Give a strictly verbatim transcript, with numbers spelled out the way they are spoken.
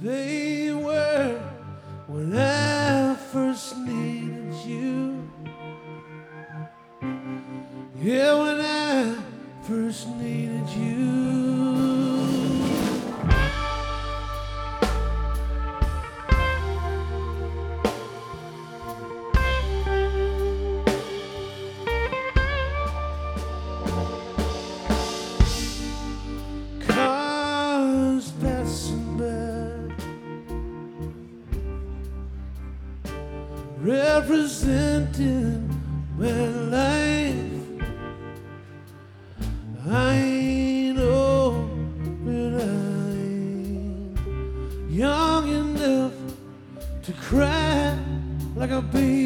they were when I first needed you. Yeah, when I first needed you. Cars passing by, representing my life. I ain't old, but I'm young enough to cry like a baby.